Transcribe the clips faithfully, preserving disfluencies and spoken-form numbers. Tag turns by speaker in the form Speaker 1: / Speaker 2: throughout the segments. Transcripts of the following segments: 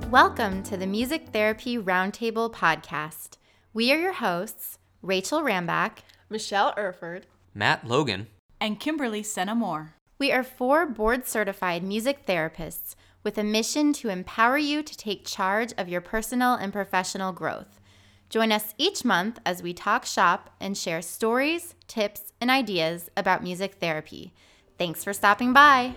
Speaker 1: Welcome to the Music Therapy Roundtable podcast. We are your hosts, Rachel Rambach,
Speaker 2: Michelle Erford,
Speaker 3: Matt Logan,
Speaker 4: and Kimberly Senamore.
Speaker 1: We are four board-certified music therapists with a mission to empower you to take charge of your personal and professional growth. Join us each month as we talk shop and share stories, tips, and ideas about music therapy. Thanks for stopping by.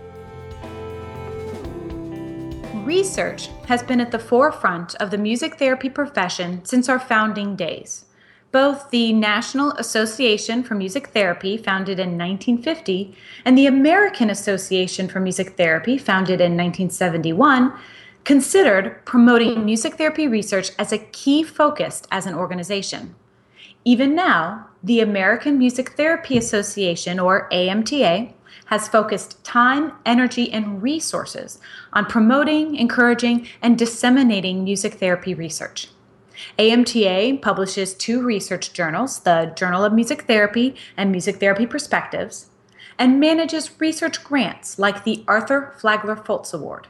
Speaker 5: Research has been at the forefront of the music therapy profession since our founding days. Both the National Association for Music Therapy, founded in nineteen fifty, and the American Association for Music Therapy, founded in nineteen seventy-one, considered promoting music therapy research as a key focus as an organization. Even now, the American Music Therapy Association, or A M T A, has focused time, energy, and resources on promoting, encouraging, and disseminating music therapy research. A M T A publishes two research journals, the Journal of Music Therapy and Music Therapy Perspectives, and manages research grants like the Arthur Flagler Fultz Award.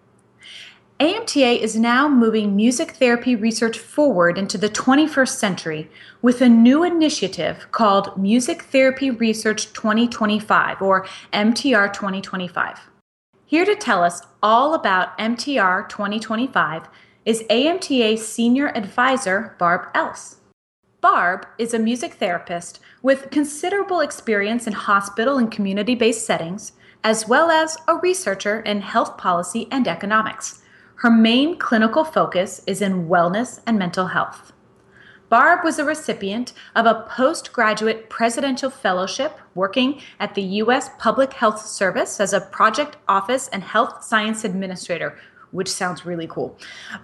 Speaker 5: A M T A is now moving music therapy research forward into the twenty-first century with a new initiative called Music Therapy Research twenty twenty-five, or M T R twenty twenty-five. Here to tell us all about M T R twenty twenty-five is A M T A Senior Advisor Barb Else. Barb is a music therapist with considerable experience in hospital and community-based settings, as well as a researcher in health policy and economics. Her main clinical focus is in wellness and mental health. Barb was a recipient of a postgraduate presidential fellowship working at the U S Public Health Service as a project office and health science administrator, which sounds really cool.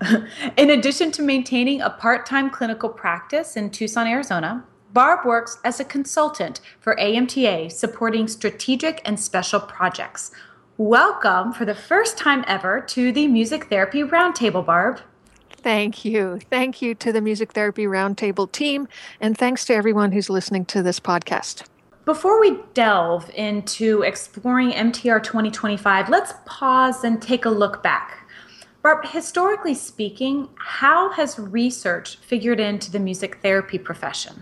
Speaker 5: In addition to maintaining a part-time clinical practice in Tucson, Arizona, Barb works as a consultant for A M T A supporting strategic and special projects. Welcome for the first time ever to the Music Therapy Roundtable, Barb.
Speaker 6: Thank you. Thank you to the Music Therapy Roundtable team, and thanks to everyone who's listening to this podcast.
Speaker 5: Before we delve into exploring M T R twenty twenty-five, let's pause and take a look back. Barb, historically speaking, how has research figured into the music therapy profession?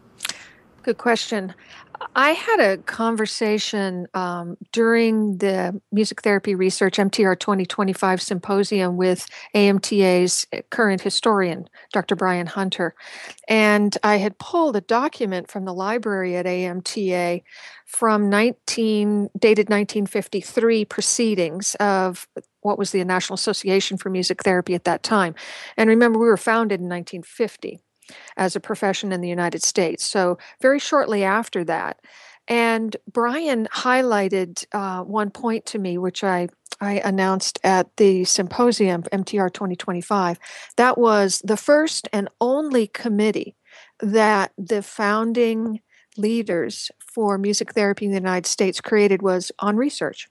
Speaker 6: Good question. I had a conversation um, during the Music Therapy Research M T R twenty twenty-five symposium with A M T A's current historian, Doctor Brian Hunter. And I had pulled a document from the library at A M T A from nineteen dated nineteen fifty-three proceedings of what was the National Association for Music Therapy at that time. And remember, we were founded in nineteen fifty. As a profession in the United States. So very shortly after that. And Brian highlighted uh, one point to me, which I, I announced at the symposium, M T R twenty twenty-five. That was the first and only committee that the founding leaders for music therapy in the United States created was on research.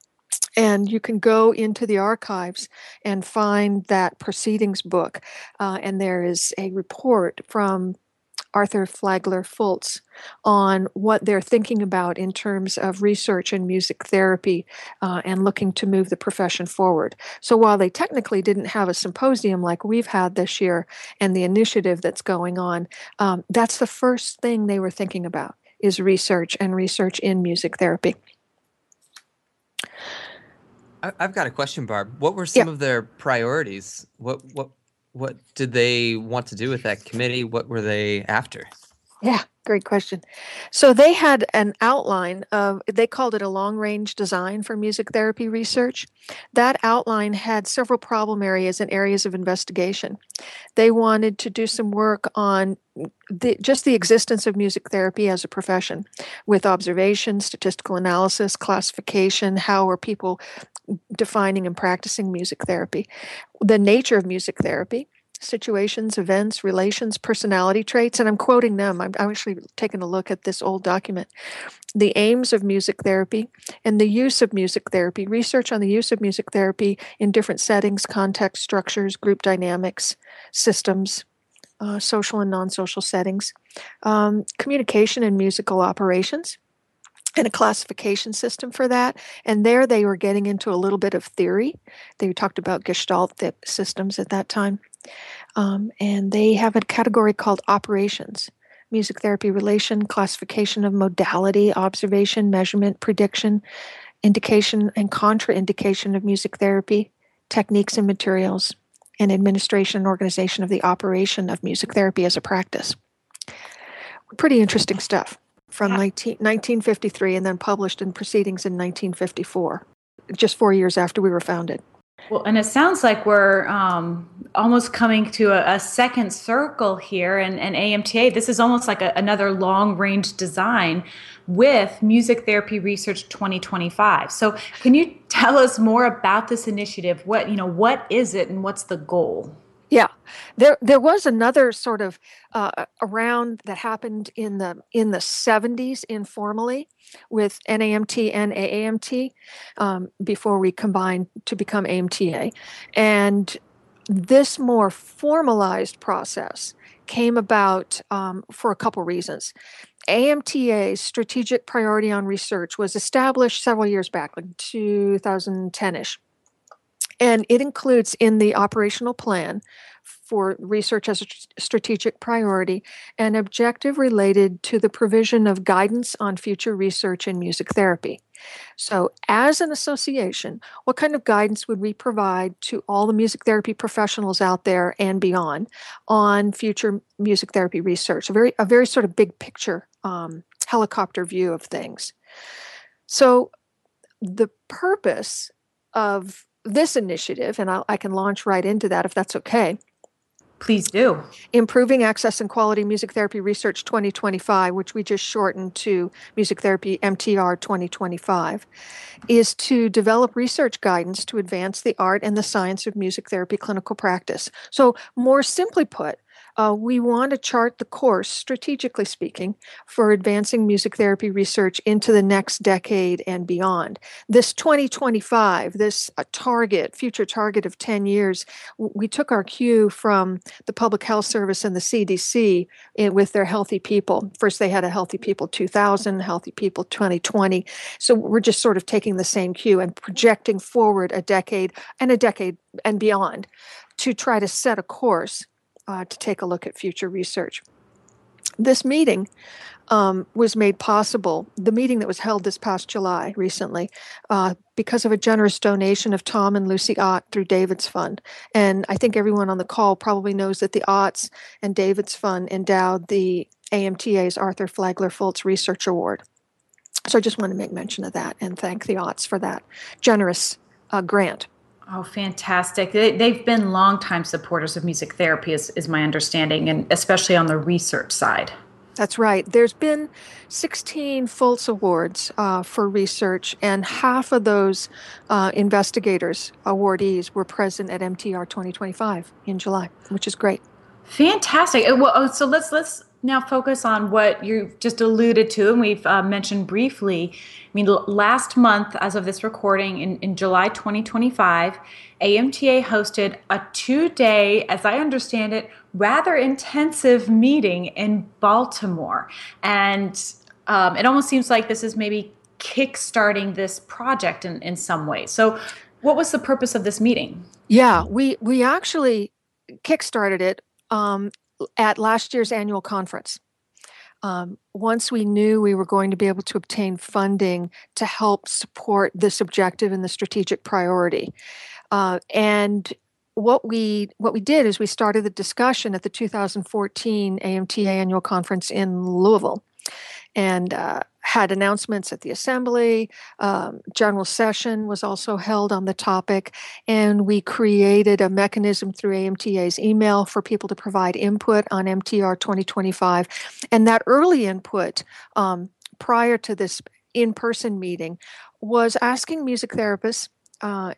Speaker 6: And you can go into the archives and find that proceedings book. Uh, and there is a report from Arthur Flagler Fultz on what they're thinking about in terms of research and music therapy uh, and looking to move the profession forward. So while they technically didn't have a symposium like we've had this year and the initiative that's going on, um, that's the first thing they were thinking about is research and research in music therapy.
Speaker 3: I've got a question, Barb. What were some
Speaker 6: yeah.
Speaker 3: of their priorities? What what what did they want to do with that committee? What were they after?
Speaker 6: Yeah, great question. So they had an outline of, they called it a long-range design for music therapy research. That outline had several problem areas and areas of investigation. They wanted to do some work on the, just the existence of music therapy as a profession, with observation, statistical analysis, classification, how are people defining and practicing music therapy, the nature of music therapy, situations, events, relations, personality traits, and I'm quoting them. I'm, I'm actually taking a look at this old document. The aims of music therapy and the use of music therapy, research on the use of music therapy in different settings, context, structures, group dynamics, systems, uh, social and non-social settings, um, communication and musical operations, and a classification system for that. And there they were getting into a little bit of theory. They talked about Gestalt systems at that time. Um, and they have a category called operations: music therapy relation, classification of modality, observation, measurement, prediction, indication and contraindication of music therapy, techniques and materials, and administration and organization of the operation of music therapy as a practice. Pretty interesting stuff from nineteen fifty-three and then published in Proceedings in nineteen fifty-four, just four years after we were founded.
Speaker 5: Well, and it sounds like we're um, almost coming to a, a second circle here, and, and A M T A, this is almost like a, another long-range design with Music Therapy Research twenty twenty-five. So can you tell us more about this initiative? What, you know, what is it and what's the goal?
Speaker 6: Yeah, there there was another sort of uh, around that happened in the in the seventies informally with N A M T and A A M T um, before we combined to become A M T A, and this more formalized process came about um, for a couple reasons. A M T A's strategic priority on research was established several years back, like two thousand ten-ish. And it includes in the operational plan for research as a strategic priority an objective related to the provision of guidance on future research in music therapy. So as an association, what kind of guidance would we provide to all the music therapy professionals out there and beyond on future music therapy research? A very, a very sort of big picture um, helicopter view of things. So the purpose of this initiative, and I'll, I can launch right into that if that's okay.
Speaker 5: Please do.
Speaker 6: Improving Access and Quality Music Therapy Research twenty twenty-five, which we just shortened to Music Therapy M T R twenty twenty-five, is to develop research guidance to advance the art and the science of music therapy clinical practice. So more simply put, Uh, we want to chart the course, strategically speaking, for advancing music therapy research into the next decade and beyond. This twenty twenty-five, this uh, target, future target of ten years, w- we took our cue from the Public Health Service and the C D C in, with their Healthy People. First, they had a Healthy People two thousand, Healthy People twenty twenty. So we're just sort of taking the same cue and projecting forward a decade and a decade and beyond to try to set a course Uh, to take a look at future research. This meeting um, was made possible, the meeting that was held this past July recently, uh, because of a generous donation of Tom and Lucy Ott through David's Fund. And I think everyone on the call probably knows that the Otts and David's Fund endowed the A M T A's Arthur Flagler Fultz Research Award. So I just want to make mention of that and thank the Otts for that generous uh, grant.
Speaker 5: Oh, fantastic. They, they've been longtime supporters of music therapy, is, is my understanding, and especially on the research side.
Speaker 6: That's right. There's been sixteen Fultz Awards uh, for research, and half of those uh, investigators, awardees, were present at M T R twenty twenty-five in July, which is great.
Speaker 5: Fantastic. Well, so let's let's now focus on what you just alluded to, and we've uh, mentioned briefly. I mean, l- last month, as of this recording, in, in July twenty twenty-five, A M T A hosted a two-day, as I understand it, rather intensive meeting in Baltimore. And um, it almost seems like this is maybe kickstarting this project in, in some way. So what was the purpose of this meeting?
Speaker 6: Yeah, we, we actually kickstarted it um, at last year's annual conference. Um, once we knew we were going to be able to obtain funding to help support this objective and the strategic priority. Uh, and what we what we did is we started the discussion at the two thousand fourteen A M T A annual conference in Louisville, and uh, had announcements at the assembly. Um, general session was also held on the topic, and we created a mechanism through A M T A's email for people to provide input on M T R twenty twenty-five. And that early input um, prior to this in-person meeting was asking music therapists uh,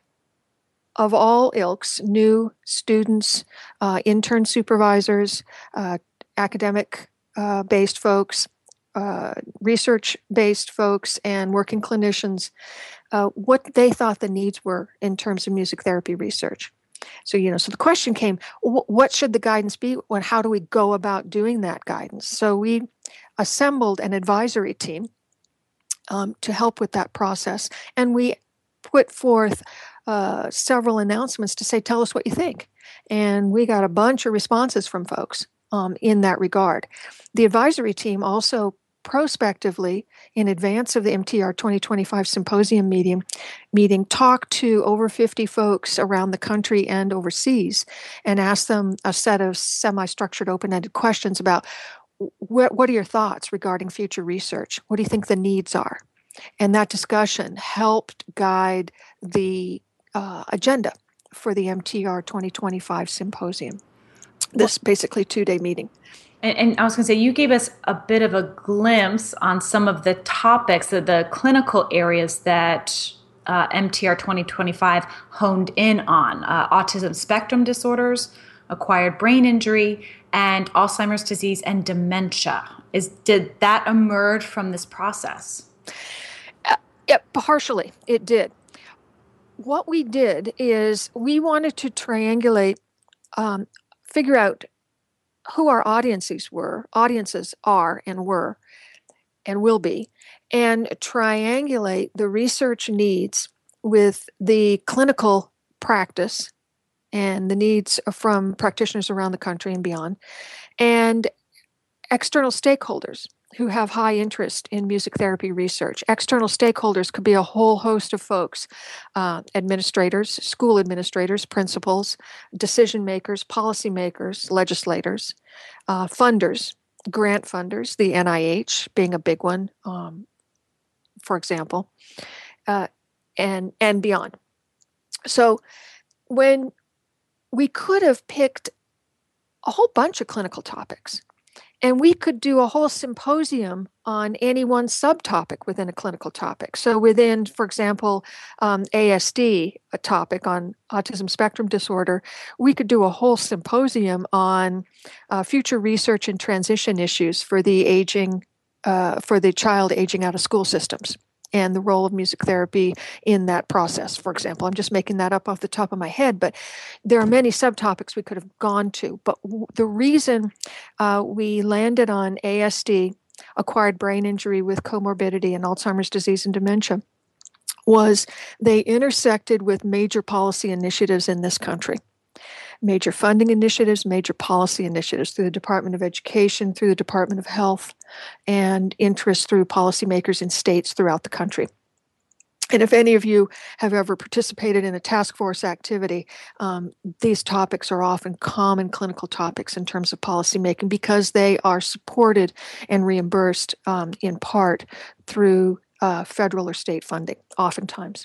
Speaker 6: of all ilks, new students, uh, intern supervisors, uh, academic-based uh, folks, uh, research-based folks, and working clinicians, uh, what they thought the needs were in terms of music therapy research. So, you know, so the question came, w- what should the guidance be? And how do we go about doing that guidance? So we assembled an advisory team um, to help with that process. And we put forth uh, several announcements to say, tell us what you think. And we got a bunch of responses from folks um, in that regard. The advisory team also prospectively, in advance of the M T R twenty twenty-five symposium meeting, meeting, talked to over fifty folks around the country and overseas and asked them a set of semi-structured open-ended questions about wh- what are your thoughts regarding future research? What do you think the needs are? And that discussion helped guide the uh, agenda for the M T R twenty twenty-five symposium, this basically two-day meeting.
Speaker 5: And, and I was going to say, you gave us a bit of a glimpse on some of the topics, the, the clinical areas that uh, M T R twenty twenty-five honed in on: uh, autism spectrum disorders, acquired brain injury, and Alzheimer's disease and dementia. Is did that emerge from this process?
Speaker 6: Uh, yeah, partially, it did. What we did is we wanted to triangulate, um, figure out who our audiences were, audiences are and were and will be, and triangulate the research needs with the clinical practice and the needs from practitioners around the country and beyond, and external stakeholders who have high interest in music therapy research. External stakeholders could be a whole host of folks, uh, administrators, school administrators, principals, decision makers, policymakers, legislators, uh, funders, grant funders, the N I H being a big one, um, for example, uh, and, and beyond. So when we could have picked a whole bunch of clinical topics, and we could do a whole symposium on any one subtopic within a clinical topic. So within, for example, um, A S D, a topic on autism spectrum disorder, we could do a whole symposium on uh, future research and transition issues for the aging, uh, for the child aging out of school systems, and the role of music therapy in that process, for example. I'm just making that up off the top of my head, but there are many subtopics we could have gone to. But w- the reason uh, we landed on A S D, acquired brain injury with comorbidity, and Alzheimer's disease and dementia, was they intersected with major policy initiatives in this country. Major funding initiatives, major policy initiatives through the Department of Education, through the Department of Health, and interest through policymakers in states throughout the country. And if any of you have ever participated in a task force activity, um, these topics are often common clinical topics in terms of policymaking because they are supported and reimbursed um, in part through uh, federal or state funding, oftentimes.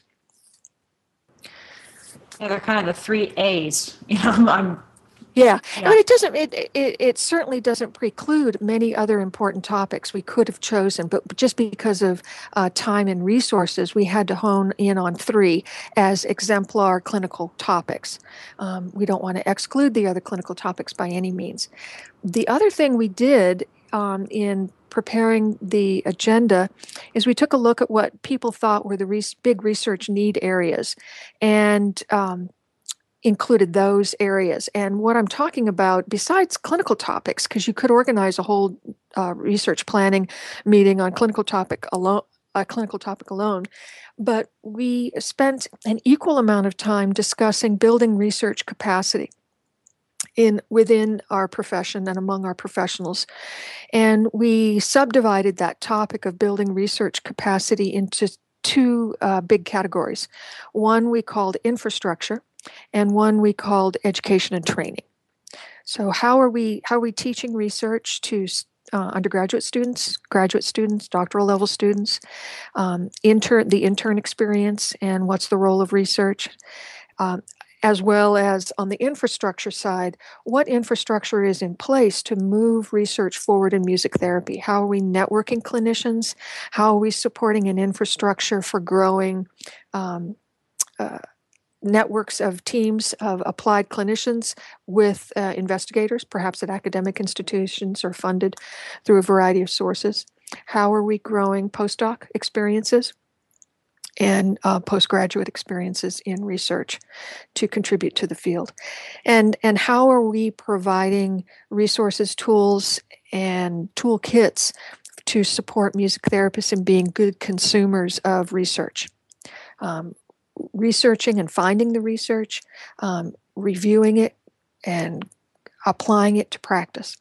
Speaker 5: Yeah, they're kind of the three A's. You know, I'm, I'm
Speaker 6: Yeah,
Speaker 5: Yeah.
Speaker 6: but it doesn't. It, it it certainly doesn't preclude many other important topics we could have chosen, but just because of uh, time and resources, we had to hone in on three as exemplar clinical topics. Um, we don't want to exclude the other clinical topics by any means. The other thing we did um, in preparing the agenda is we took a look at what people thought were the res- big research need areas, and um, included those areas. And what I'm talking about, besides clinical topics, because you could organize a whole uh, research planning meeting on clinical topic alone, a clinical topic alone, but we spent an equal amount of time discussing building research capacity in within our profession and among our professionals. And we subdivided that topic of building research capacity into two uh, big categories. One we called infrastructure, and one we called education and training. So how are we how are we teaching research to uh, undergraduate students, graduate students, doctoral level students, um, intern the intern experience, and what's the role of research, um, as well as on the infrastructure side, what infrastructure is in place to move research forward in music therapy? How are we networking clinicians? How are we supporting an infrastructure for growing um, uh, networks of teams of applied clinicians with uh, investigators, perhaps at academic institutions or funded through a variety of sources? How are we growing postdoc experiences and uh, postgraduate experiences in research to contribute to the field? And, and how are we providing resources, tools, and toolkits to support music therapists in being good consumers of research. Um, researching and finding the research, um, reviewing it, and applying it to practice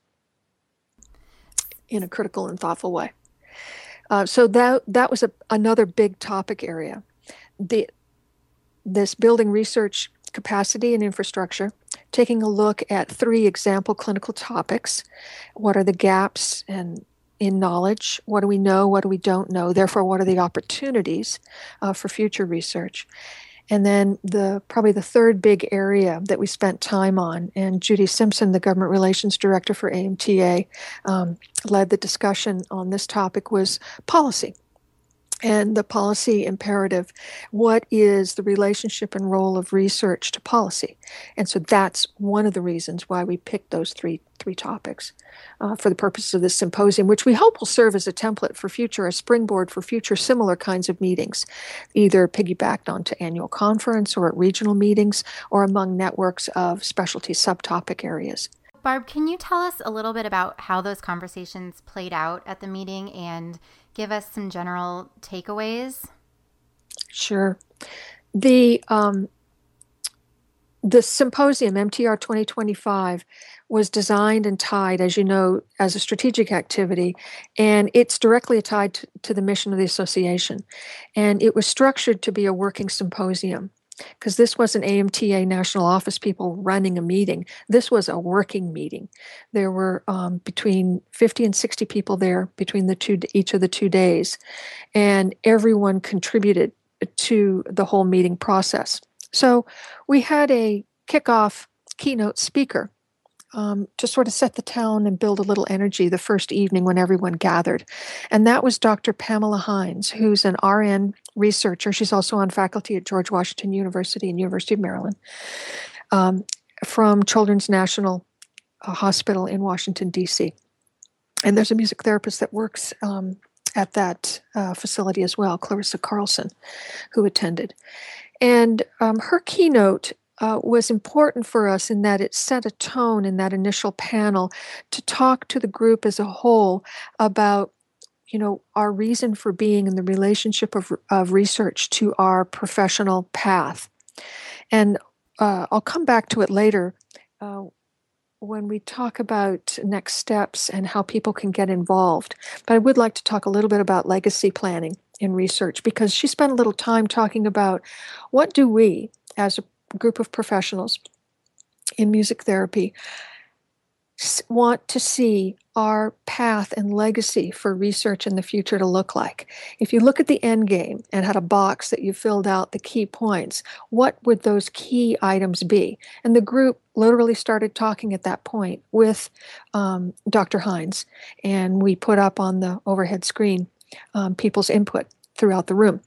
Speaker 6: in a critical and thoughtful way. Uh, so that that was a, another big topic area. The this building research capacity and infrastructure, taking a look at three example clinical topics. What are the gaps and in knowledge? What do we know? What do we don't know? Therefore, what are the opportunities uh, for future research? And then the probably the third big area that we spent time on, and Judy Simpson, the Government Relations Director for A M T A, um, led the discussion on this topic, was policy. And the policy imperative, what is the relationship and role of research to policy? And so that's one of the reasons why we picked those three three topics uh, for the purposes of this symposium, which we hope will serve as a template for future, a springboard for future similar kinds of meetings, either piggybacked onto annual conference or at regional meetings or among networks of specialty subtopic areas.
Speaker 1: Barb, can you tell us a little bit about how those conversations played out at the meeting and give us some general takeaways?
Speaker 6: Sure. The um, the symposium, M T R twenty twenty-five, was designed and tied, as you know, as a strategic activity, and it's directly tied to, to the mission of the association. And it was structured to be a working symposium, because this wasn't A M T A national office people running a meeting. This was a working meeting. There were um, between fifty and sixty people there between the two, each of the two days, and everyone contributed to the whole meeting process. So we had a kickoff keynote speaker um, to sort of set the tone and build a little energy the first evening when everyone gathered. And that was Doctor Pamela Hines, who's an R N researcher. She's also on faculty at George Washington University and University of Maryland, um, from Children's National uh, Hospital in Washington, D C. And there's a music therapist that works um, at that uh, facility as well, Clarissa Carlson, who attended. And um, her keynote uh, was important for us in that it set a tone in that initial panel to talk to the group as a whole about, you know, our reason for being and the relationship of, of research to our professional path. And uh, I'll come back to it later uh, when we talk about next steps and how people can get involved. But I would like to talk a little bit about legacy planning in research, because she spent a little time talking about what do we, as a group of professionals in music therapy, want to see our path and legacy for research in the future to look like. If you look at the end game and had a box that you filled out the key points, what would those key items be? And the group literally started talking at that point with um, Doctor Hines, and we put up on the overhead screen um, people's input throughout the room.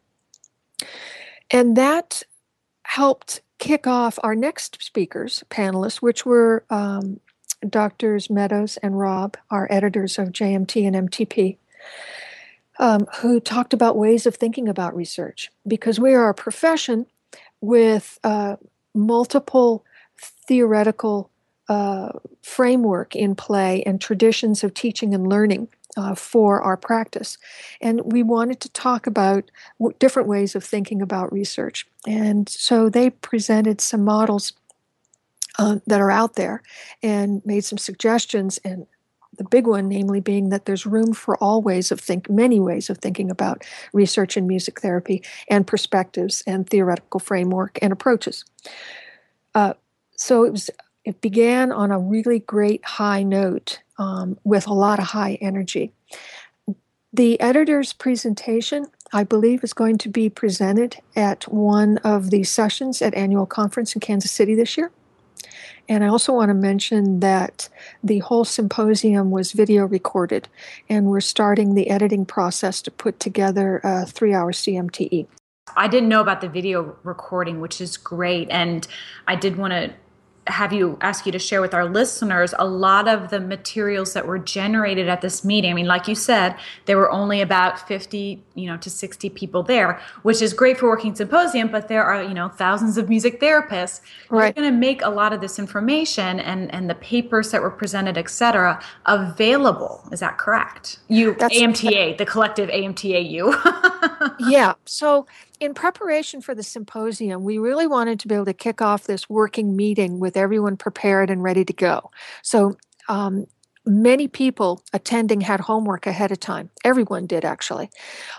Speaker 6: And that helped kick off our next speakers, panelists, which were um, Doctors Meadows and Rob, our editors of J M T and M T P, um, who talked about ways of thinking about research, because we are a profession with uh, multiple theoretical uh, framework in play and traditions of teaching and learning uh, for our practice. And we wanted to talk about w- different ways of thinking about research. And so they presented some models Uh, that are out there and made some suggestions, and the big one namely being that there's room for all ways of think many ways of thinking about research in music therapy, and perspectives and theoretical framework and approaches. Uh, so it was it began on a really great high note um, with a lot of high energy. The editor's presentation, I believe, is going to be presented at one of the sessions at annual conference in Kansas City this year. And I also want to mention that the whole symposium was video recorded, and we're starting the editing process to put together a three-hour C M T E.
Speaker 5: I didn't know about the video recording, which is great. And I did want to have you ask you to share with our listeners a lot of the materials that were generated at this meeting. I mean, like you said, there were only about fifty, you know, to sixty people there, which is great for Working Symposium, but there are, you know, thousands of music therapists.
Speaker 6: Right.
Speaker 5: You're going to make a lot of this information and, and the papers that were presented, et cetera, available. Is that correct? You,
Speaker 6: That's,
Speaker 5: A M T A, the collective A M T A U.
Speaker 6: Yeah. So in preparation for the symposium, we really wanted to be able to kick off this working meeting with everyone prepared and ready to go. So um, many people attending had homework ahead of time. Everyone did, actually.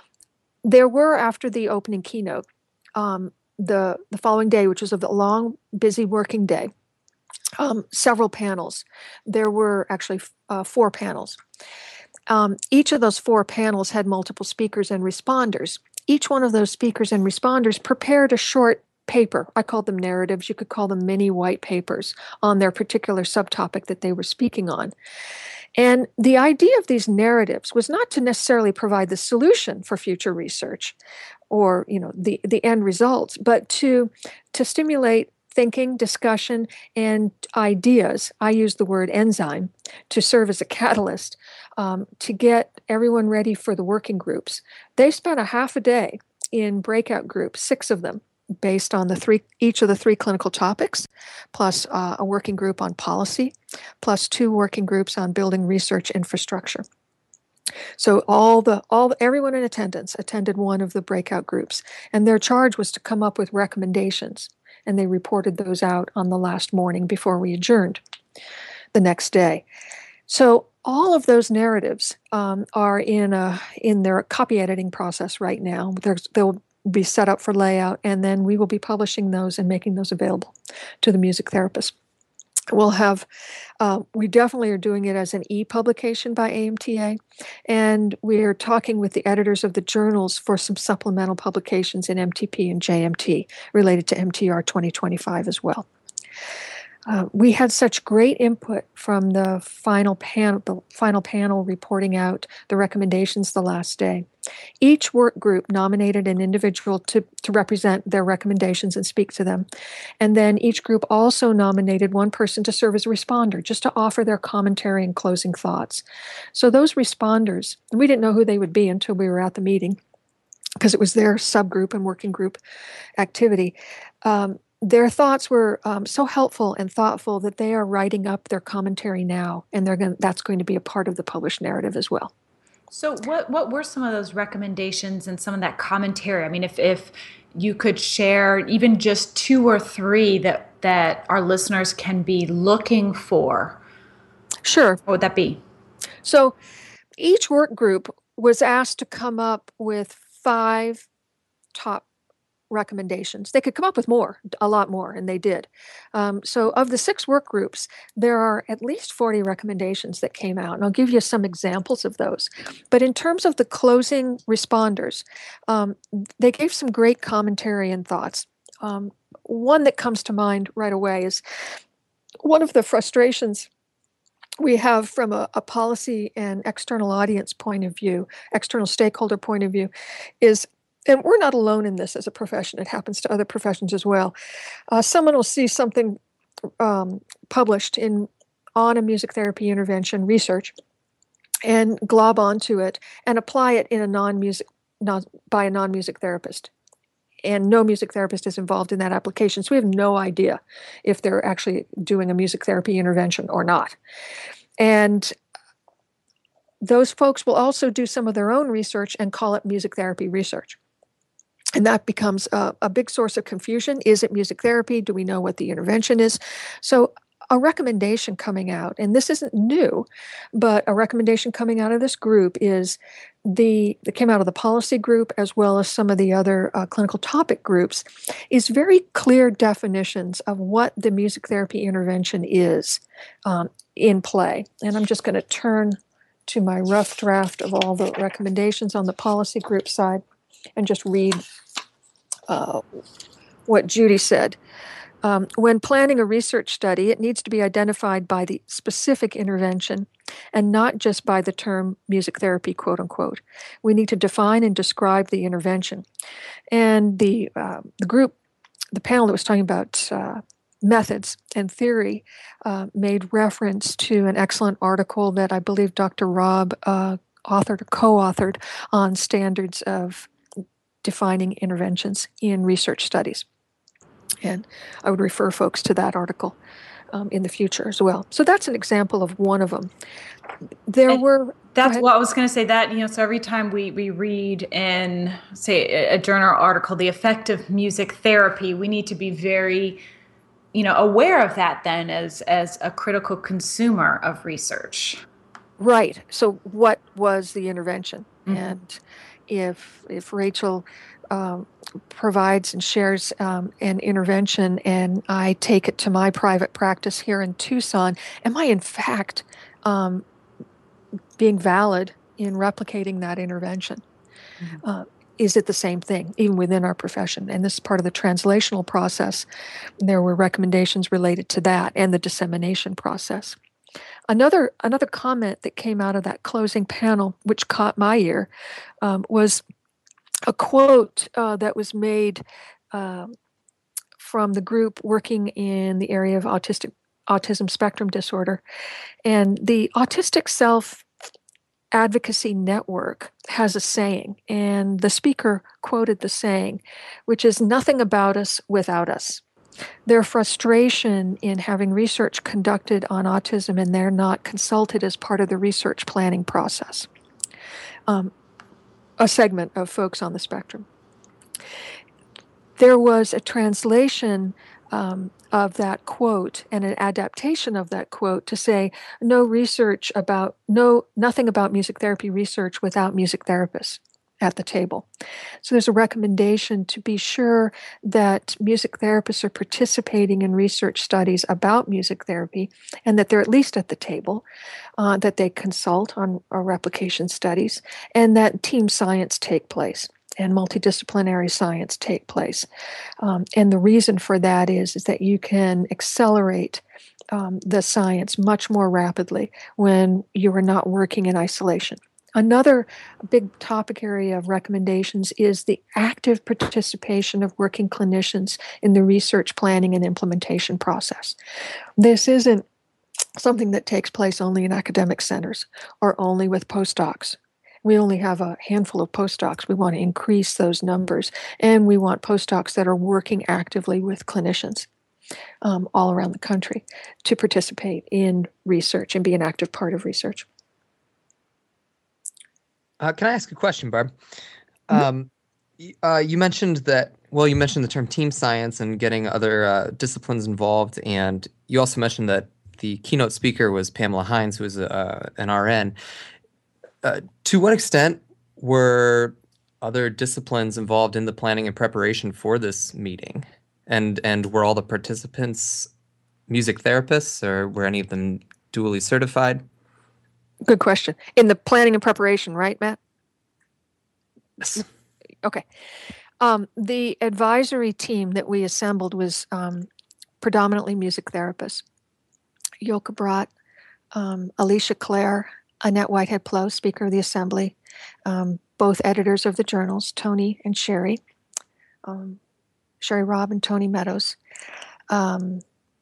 Speaker 6: There were, after the opening keynote, um, the, the following day, which was a long, busy working day, um, several panels. There were actually uh, four panels. Um, each of those four panels had multiple speakers and responders. Each one of those speakers and responders prepared a short paper. I called them narratives. You could call them mini white papers on their particular subtopic that they were speaking on. And the idea of these narratives was not to necessarily provide the solution for future research or, you know, the, the end results, but to, to stimulate thinking, discussion, and ideas. I use the word enzyme to serve as a catalyst um, to get everyone ready for the working groups. They spent a half a day in breakout groups, six of them, based on the three, each of the three clinical topics, plus uh, a working group on policy, plus two working groups on building research infrastructure. So all the all everyone in attendance attended one of the breakout groups, and their charge was to come up with recommendations. And they reported those out on the last morning before we adjourned the next day. So all of those narratives um, are in a, in their copy editing process right now. There's, they'll be set up for layout, and then we will be publishing those and making those available to the music therapists. We'll have, uh, we definitely are doing it as an e-publication by A M T A, and we are talking with the editors of the journals for some supplemental publications in M T P and J M T related to M T R twenty twenty-five as well. Uh, we had such great input from the final panel, the final panel reporting out the recommendations the last day. Each work group nominated an individual to, to represent their recommendations and speak to them. And then each group also nominated one person to serve as a responder, just to offer their commentary and closing thoughts. So those responders, we didn't know who they would be until we were at the meeting, because it was their subgroup and working group activity. Um, Their thoughts were um, so helpful and thoughtful that they are writing up their commentary now, and they're going that's going to be a part of the published narrative as well.
Speaker 5: So what what were some of those recommendations and some of that commentary? I mean, if if you could share even just two or three that, that our listeners can be looking for.
Speaker 6: Sure.
Speaker 5: What would that be?
Speaker 6: So each work group was asked to come up with five top recommendations. They could come up with more, a lot more, and they did. Um, so of the six work groups, there are at least forty recommendations that came out, and I'll give you some examples of those. But in terms of the closing responders, um, they gave some great commentary and thoughts. Um, one that comes to mind right away is one of the frustrations we have from a, a policy and external audience point of view, external stakeholder point of view, is, and we're not alone in this as a profession, it happens to other professions as well. Uh, someone will see something um, published in on a music therapy intervention research and glob onto it and apply it in a non-music, non, by a non-music therapist. And no music therapist is involved in that application. So we have no idea if they're actually doing a music therapy intervention or not. And those folks will also do some of their own research and call it music therapy research. And that becomes a, a big source of confusion. Is it music therapy? Do we know what the intervention is? So a recommendation coming out, and this isn't new, but a recommendation coming out of this group is the, that came out of the policy group as well as some of the other uh, clinical topic groups, is very clear definitions of what the music therapy intervention is um, in play. And I'm just going to turn to my rough draft of all the recommendations on the policy group side and just read uh, what Judy said. Um, when planning a research study, it needs to be identified by the specific intervention and not just by the term music therapy, quote unquote. We need to define and describe the intervention. And the, uh, the group, the panel that was talking about uh, methods and theory uh, made reference to an excellent article that I believe Doctor Robb uh, authored or co-authored on standards of defining interventions in research studies. And I would refer folks to that article um, in the future as well. So that's an example of one of them. There
Speaker 5: And
Speaker 6: were...
Speaker 5: That's what I was going to say, that, you know, so every time we, we read in, say, a, a journal article, the effect of music therapy, we need to be very, you know, aware of that then as, as a critical consumer of research.
Speaker 6: Right. So what was the intervention?
Speaker 5: Mm-hmm.
Speaker 6: And if if Rachel um, provides and shares um, an intervention and I take it to my private practice here in Tucson, am I in fact um, being valid in replicating that intervention? Mm-hmm. Uh, is it the same thing, even within our profession? And this is part of the translational process. There were recommendations related to that and the dissemination process. Another another comment that came out of that closing panel, which caught my ear, um, was a quote uh, that was made uh, from the group working in the area of autistic autism spectrum disorder. And the Autistic Self Advocacy Network has a saying, and the speaker quoted the saying, which is, "Nothing about us without us." Their frustration in having research conducted on autism and they're not consulted as part of the research planning process. Um, a segment of folks on the spectrum. There was a translation um, of that quote and an adaptation of that quote to say, no research about, no, nothing about music therapy research without music therapists at the table. So there's a recommendation to be sure that music therapists are participating in research studies about music therapy and that they're at least at the table, uh, that they consult on uh, replication studies, and that team science take place and multidisciplinary science take place. Um, and the reason for that is, is that you can accelerate um, the science much more rapidly when you are not working in isolation. Another big topic area of recommendations is the active participation of working clinicians in the research planning and implementation process. This isn't something that takes place only in academic centers or only with postdocs. We only have a handful of postdocs. We want to increase those numbers, and we want postdocs that are working actively with clinicians um, all around the country to participate in research and be an active part of research.
Speaker 3: Uh, can I ask a question, Barb? Um, uh, you mentioned that, well, you mentioned the term team science and getting other uh, disciplines involved, and you also mentioned that the keynote speaker was Pamela Hines, who was uh, an R N. Uh, to what extent were other disciplines involved in the planning and preparation for this meeting? And, and were all the participants music therapists, or were any of them dually certified?
Speaker 6: Good question. In the planning and preparation, right, Matt?
Speaker 3: Yes.
Speaker 6: Okay. Um, the advisory team that we assembled was um, predominantly music therapists. Yolka Brott, um, Alicia Clare, Annette Whitehead-Plow, Speaker of the Assembly, um, both editors of the journals, Tony and Sherry, um, Sherry Robb and Tony Meadows, um,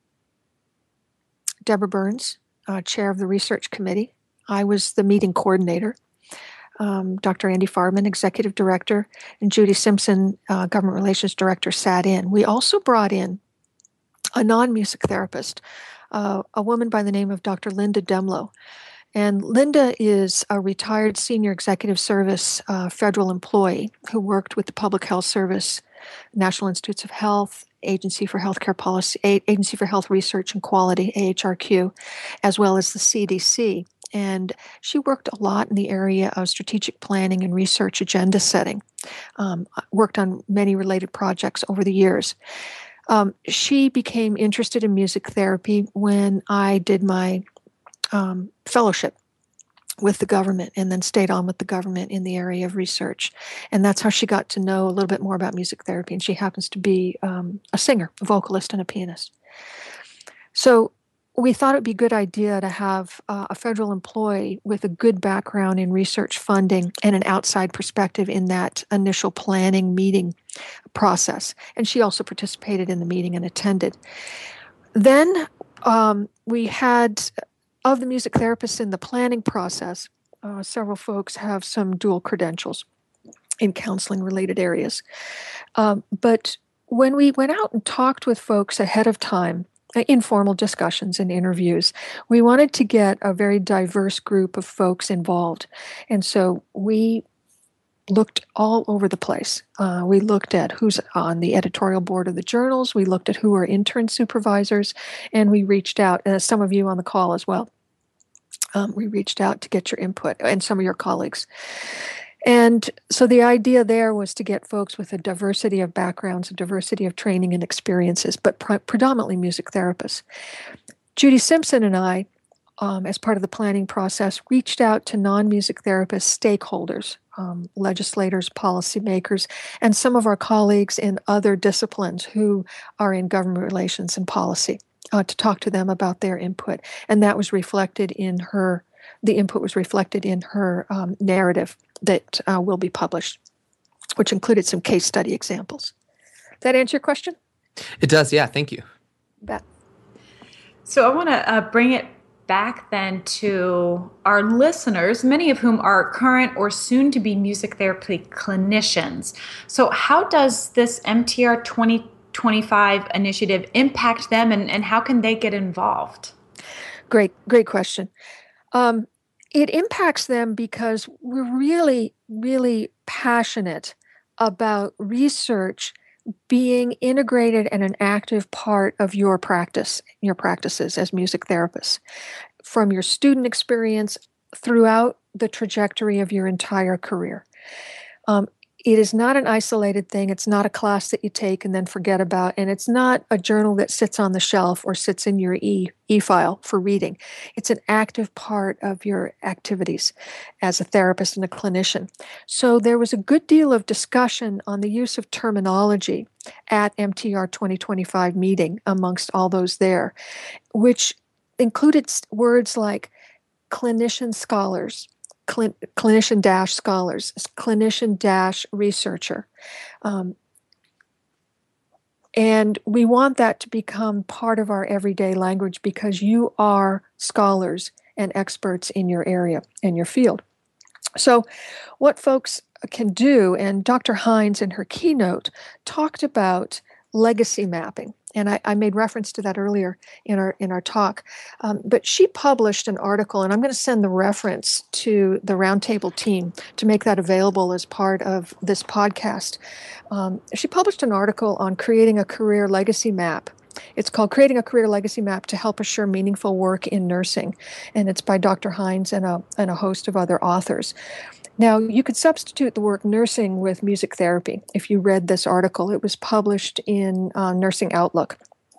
Speaker 6: Deborah Burns, uh, Chair of the Research Committee. I was the meeting coordinator. Um, Doctor Andy Farman, Executive Director, and Judy Simpson, uh, Government Relations Director, sat in. We also brought in a non-music therapist, uh, a woman by the name of Doctor Linda Demlow. And Linda is a retired senior executive service uh, federal employee who worked with the Public Health Service, National Institutes of Health, Agency for Healthcare Policy, Agency for Health Research and Quality, A H R Q, as well as the C D C. And she worked a lot in the area of strategic planning and research agenda setting, um, worked on many related projects over the years. Um, she became interested in music therapy when I did my um, fellowship with the government and then stayed on with the government in the area of research. And that's how she got to know a little bit more about music therapy. And she happens to be um, a singer, a vocalist, and a pianist. So we thought it would be a good idea to have uh, a federal employee with a good background in research funding and an outside perspective in that initial planning meeting process. And she also participated in the meeting and attended. then um, we had, of the music therapists in the planning process, uh, several folks have some dual credentials in counseling-related areas. Um, but when we went out and talked with folks ahead of time, uh, informal discussions and interviews, we wanted to get a very diverse group of folks involved. And so we looked all over the place. Uh, we looked at who's on the editorial board of the journals. We looked at who are intern supervisors, and we reached out, uh, some of you on the call as well. Um, we reached out to get your input, and some of your colleagues. And so the idea there was to get folks with a diversity of backgrounds, a diversity of training and experiences, but pre- predominantly music therapists. Judy Simpson and I, um, as part of the planning process, reached out to non-music therapists, stakeholders, um, legislators, policymakers, and some of our colleagues in other disciplines who are in government relations and policy uh, to talk to them about their input. And that was reflected in her, the input was reflected in her um, narrative that uh, will be published, which included some case study examples. Does that answer your question?
Speaker 3: It does, yeah. Thank you.
Speaker 6: Beth.
Speaker 5: So I want to uh, bring it back then to our listeners, many of whom are current or soon-to-be music therapy clinicians. So how does this M T R twenty twenty-five initiative impact them, and, and how can they get involved?
Speaker 6: Great, great question. Um, It impacts them because we're really, really passionate about research being integrated and an active part of your practice, your practices as music therapists, from your student experience throughout the trajectory of your entire career. Um, It is not an isolated thing. It's not a class that you take and then forget about. And it's not a journal that sits on the shelf or sits in your e, e-file for reading. It's an active part of your activities as a therapist and a clinician. So there was a good deal of discussion on the use of terminology at M T R twenty twenty-five meeting amongst all those there, which included words like clinician scholars, Clin- clinician dash scholars, clinician dash researcher. Um, and we want that to become part of our everyday language because you are scholars and experts in your area, in your field. So what folks can do, and Doctor Hines in her keynote talked about legacy mapping. And I, I made reference to that earlier in our in our talk. Um, but she published an article, and I'm going to send the reference to the Roundtable team to make that available as part of this podcast. Um, she published an article on creating a career legacy map. It's called Creating a Career Legacy Map to Help Assure Meaningful Work in Nursing. And it's by Doctor Hines and a, and a host of other authors. Now, you could substitute the word nursing with music therapy. If you read this article, it was published in uh, Nursing Outlook.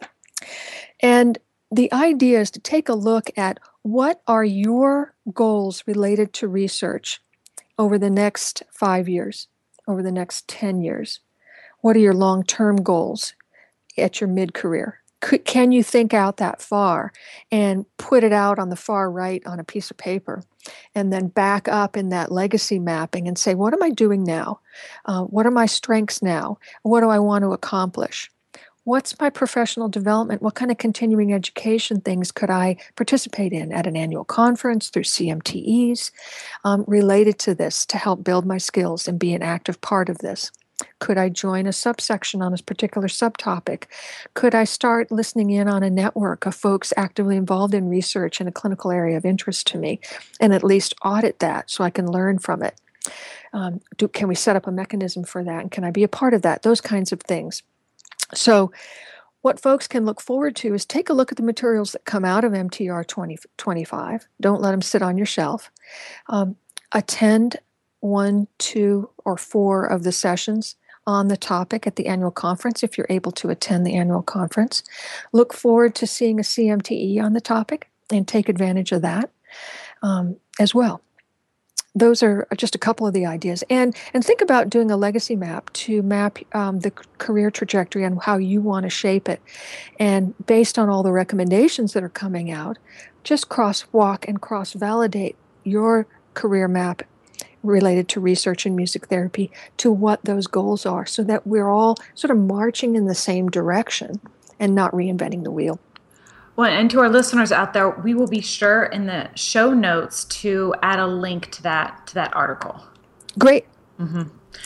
Speaker 6: And the idea is to take a look at what are your goals related to research over the next five years, over the next ten years. What are your long-term goals at your mid-career? Could, can you think out that far and put it out on the far right on a piece of paper and then back up in that legacy mapping and say, what am I doing now? Uh, what are my strengths now? What do I want to accomplish? What's my professional development? What kind of continuing education things could I participate in at an annual conference through C M T Es um, related to this to help build my skills and be an active part of this? Could I join a subsection on a particular subtopic? Could I start listening in on a network of folks actively involved in research in a clinical area of interest to me and at least audit that so I can learn from it? Um, do, can we set up a mechanism for that? And can I be a part of that? Those kinds of things. So what folks can look forward to is take a look at the materials that come out of M T R twenty twenty-five. Don't let them sit on your shelf. Um, attend one, two, or four of the sessions on the topic at the annual conference if you're able to attend the annual conference. Look forward to seeing a C M T E on the topic and take advantage of that um, as well. Those are just a couple of the ideas. And and think about doing a legacy map to map um, the career trajectory and how you want to shape it. And based on all the recommendations that are coming out, just crosswalk and cross-validate your career map related to research and music therapy to what those goals are so that we're all sort of marching in the same direction and not reinventing the wheel.
Speaker 5: Well, and to our listeners out there, we will be sure in the show notes to add a link to that to that article.
Speaker 6: Great.
Speaker 5: Mm-hmm.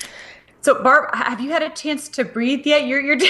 Speaker 5: So, Barb, have you had a chance to breathe yet? You're, you're,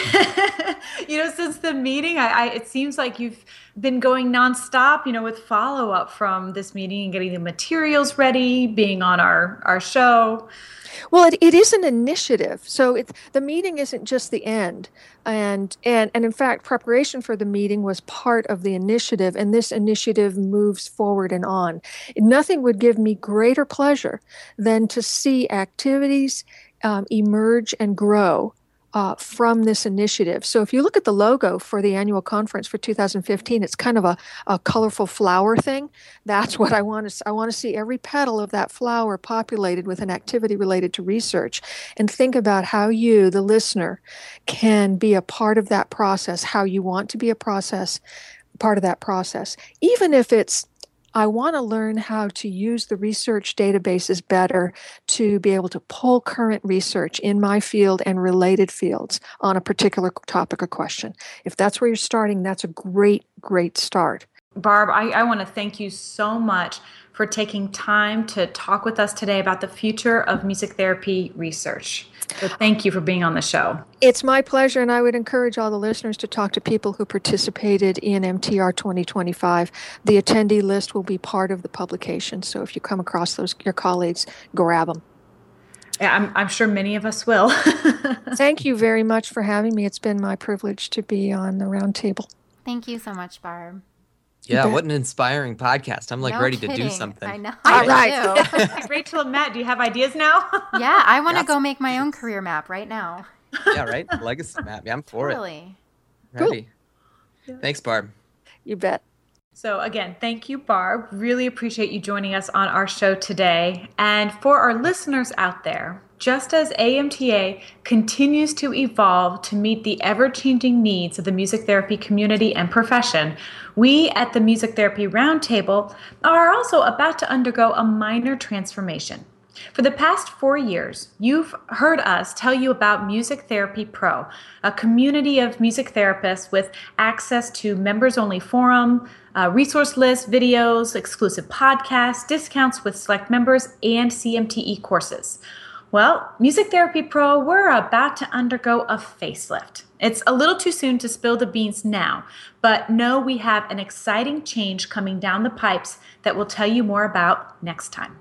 Speaker 5: you know, since the meeting, I, I, it seems like you've been going nonstop, you know, with follow up from this meeting and getting the materials ready, being on our, our show.
Speaker 6: Well, it, it is an initiative. So it's, the meeting isn't just the end. And, and, and in fact, preparation for the meeting was part of the initiative, and this initiative moves forward and on. Nothing would give me greater pleasure than to see activities um, emerge and grow Uh, from this initiative. So if you look at the logo for the annual conference for two thousand fifteen, it's kind of a, a colorful flower thing. That's what I want to I want to see every petal of that flower populated with an activity related to research, and think about how you, the listener, can be a part of that process, how you want to be a process, part of that process. Even if it's, I want to learn how to use the research databases better to be able to pull current research in my field and related fields on a particular topic or question. If that's where you're starting, that's a great, great start.
Speaker 5: Barb, I, I want to thank you so much for taking time to talk with us today about the future of music therapy research. So thank you for being on the show.
Speaker 6: It's my pleasure, and I would encourage all the listeners to talk to people who participated in M T R twenty twenty-five. The attendee list will be part of the publication, so if you come across those, your colleagues, grab them.
Speaker 5: Yeah, I'm, I'm sure many of us will.
Speaker 6: Thank you very much for having me. It's been my privilege to be on the roundtable.
Speaker 1: Thank you so much, Barb.
Speaker 3: Yeah, what an inspiring podcast. I'm like
Speaker 1: No
Speaker 3: ready
Speaker 1: kidding.
Speaker 3: to do something.
Speaker 1: I know.
Speaker 6: All
Speaker 1: I
Speaker 6: right.
Speaker 1: do.
Speaker 5: Rachel and Matt, do you have ideas now?
Speaker 1: Yeah, I want to
Speaker 3: Yes.
Speaker 1: go make my own career map right now.
Speaker 3: Yeah, right? Legacy map. Yeah, I'm for
Speaker 1: Totally.
Speaker 3: it. Ready. Thanks, Barb.
Speaker 6: You bet.
Speaker 5: So again, thank you, Barb. Really appreciate you joining us on our show today. And for our listeners out there, just as A M T A continues to evolve to meet the ever-changing needs of the music therapy community and profession, we at the Music Therapy Roundtable are also about to undergo a minor transformation. For the past four years, you've heard us tell you about Music Therapy Pro, a community of music therapists with access to members-only forum, uh, resource lists, videos, exclusive podcasts, discounts with select members, and C M T E courses. Well, Music Therapy Pro, we're about to undergo a facelift. It's a little too soon to spill the beans now, but know we have an exciting change coming down the pipes that we'll tell you more about next time.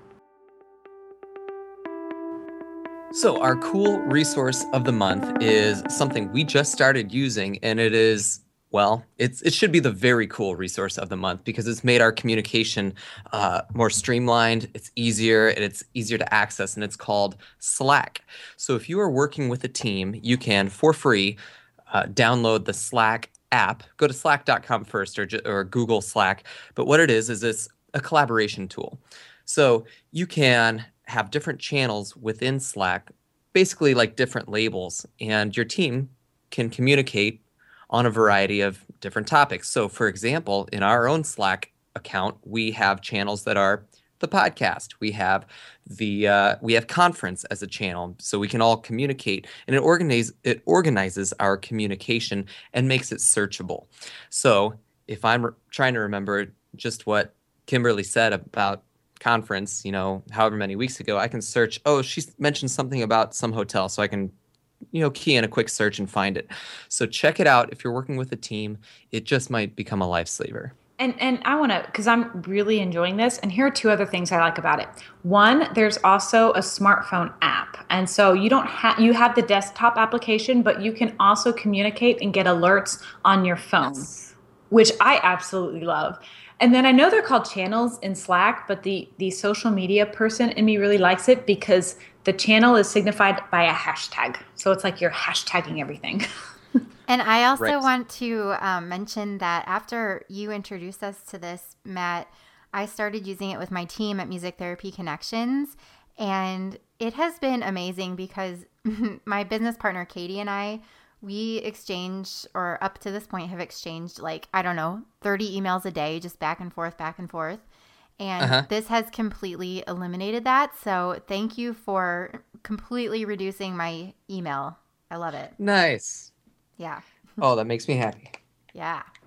Speaker 3: So our cool resource of the month is something we just started using, and it is, well, it's it should be the very cool resource of the month because it's made our communication uh, more streamlined, it's easier, and it's easier to access, and it's called Slack. So if you are working with a team, you can, for free, uh, download the Slack app. Go to slack dot com first or, or Google Slack. But what it is, is it's a collaboration tool. So you can have different channels within Slack, basically like different labels, and your team can communicate on a variety of different topics. So for example, in our own Slack account, we have channels that are the podcast. We have the uh, we have conference as a channel, so we can all communicate, and it organize it organizes our communication and makes it searchable. So if I'm re- trying to remember just what Kimberly said about conference, you know, however many weeks ago, I can search, oh, she mentioned something about some hotel, so I can, you know, key in a quick search and find it. So check it out if you're working with a team. It just might become a lifesaver.
Speaker 5: And and I want to, because I'm really enjoying this, and here are two other things I like about it. One, there's also a smartphone app. And so you don't have, you have the desktop application, but you can also communicate and get alerts on your phone, yes. Which I absolutely love. And then I know they're called channels in Slack, but the, the social media person in me really likes it because the channel is signified by a hashtag. So it's like you're hashtagging everything.
Speaker 1: And I also
Speaker 3: Right.
Speaker 1: want to um, mention that after you introduced us to this, Matt, I started using it with my team at Music Therapy Connections. And it has been amazing because my business partner, Katie, and I, we exchange, or up to this point have exchanged like, I don't know, thirty emails a day, just back and forth, back and forth. And
Speaker 3: Uh-huh.
Speaker 1: this has completely eliminated that. So thank you for completely reducing my email. I love it.
Speaker 3: Nice.
Speaker 1: Yeah.
Speaker 3: Oh, that makes me happy.
Speaker 1: Yeah.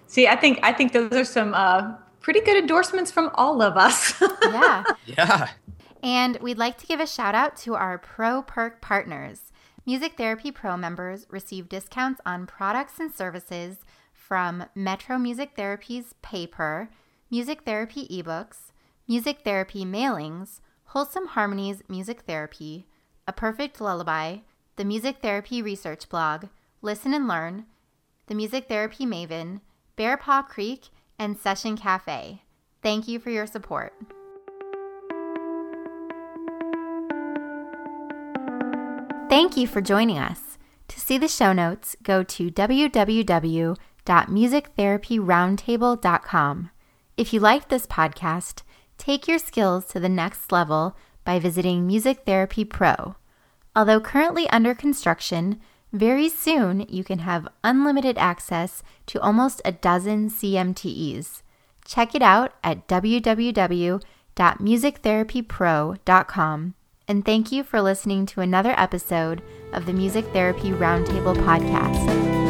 Speaker 5: See, I think I think those are some uh, pretty good endorsements from all of us.
Speaker 1: Yeah.
Speaker 3: Yeah.
Speaker 1: And we'd like to give a shout out to our Pro Perk partners. Music Therapy Pro members receive discounts on products and services from Metro Music Therapy's Pay-Per, Music Therapy eBooks, Music Therapy mailings, Wholesome Harmonies Music Therapy, A Perfect Lullaby, the Music Therapy Research Blog, Listen and Learn, the Music Therapy Maven, Bear Paw Creek, and Session Cafe. Thank you for your support. Thank you for joining us. To see the show notes, go to w w w dot music therapy roundtable dot com. If you liked this podcast, take your skills to the next level by visiting Music Therapy Pro. Although currently under construction, very soon you can have unlimited access to almost a dozen C M T Es. Check it out at w w w dot music therapy pro dot com. And thank you for listening to another episode of the Music Therapy Roundtable podcast.